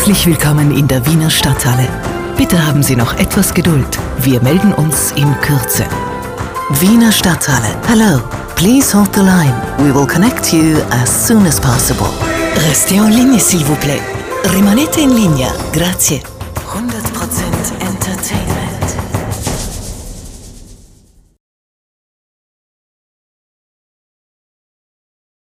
Herzlich willkommen in der Wiener Stadthalle. Bitte haben Sie noch etwas Geduld. Wir melden uns in Kürze. Wiener Stadthalle. Hello. Please hold the line. We will connect you as soon as possible. Restez en ligne, s'il vous plaît. Rimanete in linea. Grazie.